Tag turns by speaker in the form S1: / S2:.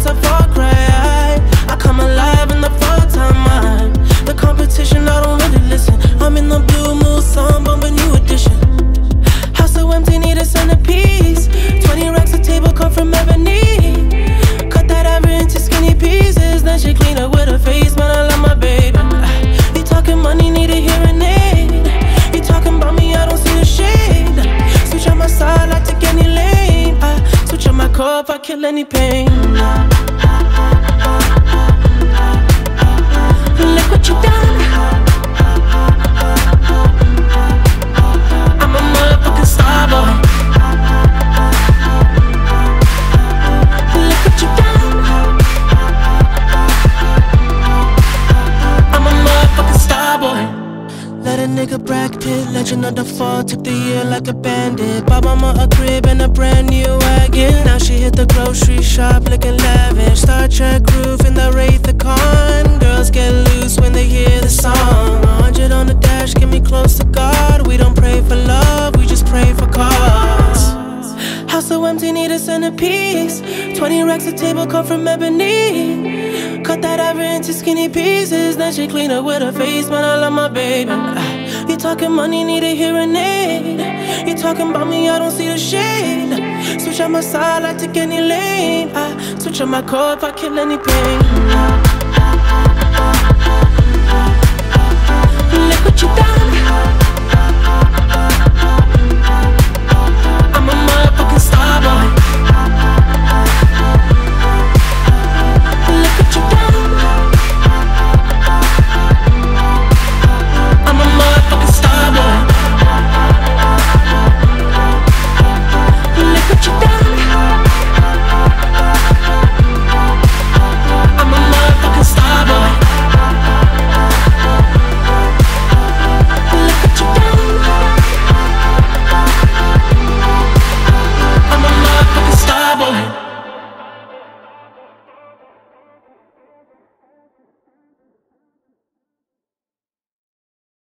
S1: a far cry. I come alive in the full-time mind. The competition, I don't really listen. I'm in the blue mood song, bumping new edition. House so empty, need a centerpiece. 20 racks a table come from ebony. Cut that average into skinny pieces. Then she clean up with her face, man, I love my baby. You talking money, need a hearing aid. You talking about me, I don't see the shade. Switch on my side, I take any lane. I switch on my core if I kill any pain. Look what you done. I'm a motherfucking star boy. Look what you done. I'm a motherfucking star boy. Let a nigga Brad Pitt, legend of the fall, took the year like a bandit. Bought mama a crib and a brand new wagon. Now she hit the grocery shop looking lavish. Star Trek roof in the Wraith the Con. Girls get loose when they hear the song. 100 on the dash, get me close to God. We don't pray for love, we just pray for cause. House so empty, need a centerpiece. 20 racks a table come from ebony. Cut that average into skinny pieces. Then she clean up with her face, man, I love my baby. You talking money, need a hearing aid. You talking about me, I don't see the shade. Switch on my side, I take any lane. I switch on my core if I kill any pain. Look what you done. I'm a motherfucking star boy.